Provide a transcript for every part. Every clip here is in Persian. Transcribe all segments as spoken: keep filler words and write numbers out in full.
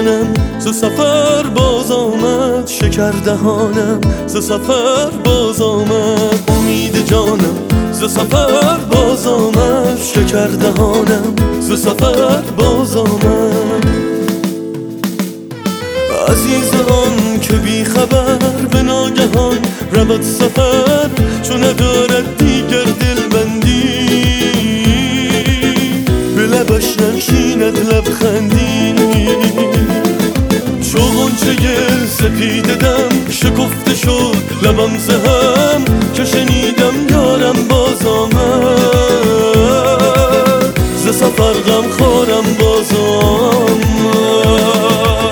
جانم ز سفر باز آمد، شکر دهانم ز سفر باز آمد. امید جانم ز سفر باز آمد، شکر دهانم ز سفر باز آمد. عزیز آن که بی خبر به ناگهان رود سفر، چون ندارد دیگر دلبندی، به لبش ننشیند لبخندی. چو غنچه سپیده دم شکفته شد لبم ز هم، که شنیدم یارم باز آمد، ز سفر غم خورم باز آمد.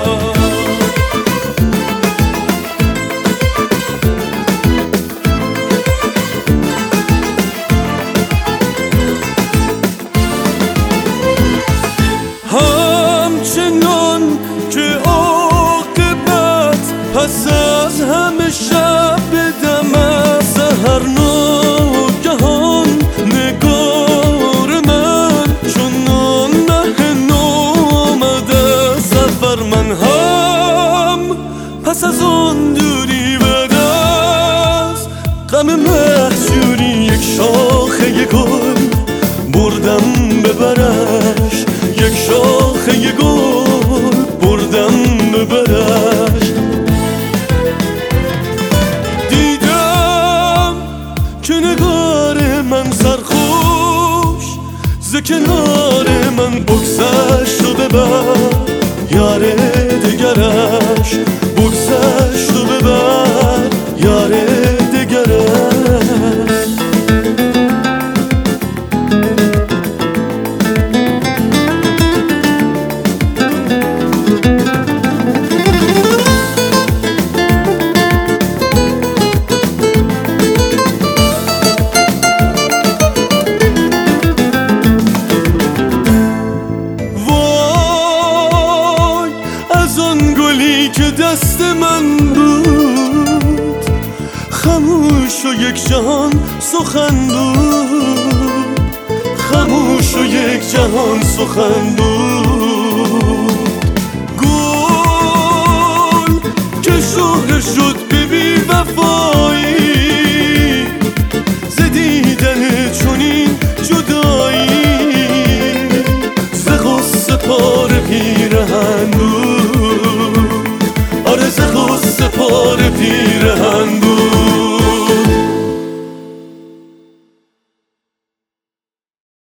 همچنان که عاقبت پس از همه شب دم از سحر ناگهان، نگار من چون مه نو آمد از سفر. من هم پس از آن دوری بعد از غم مهجوری، یک شاخه گل بردم ببرش، یک شاخه گل بردم ببرش. دیدم که نگار من سرخوش ز کنار من بگذشت و ببر یار دگرش، بگذشت و ببر یار دگرش. که دست من بود خاموش و یک جهان سخن بود، خاموش و یک جهان سخن بود. گل که شهره شد به بی وفایی، ز دیدن چنین جدایی، ز غصه پاره پیرهن بود، آره ز غصه پاره پیرهن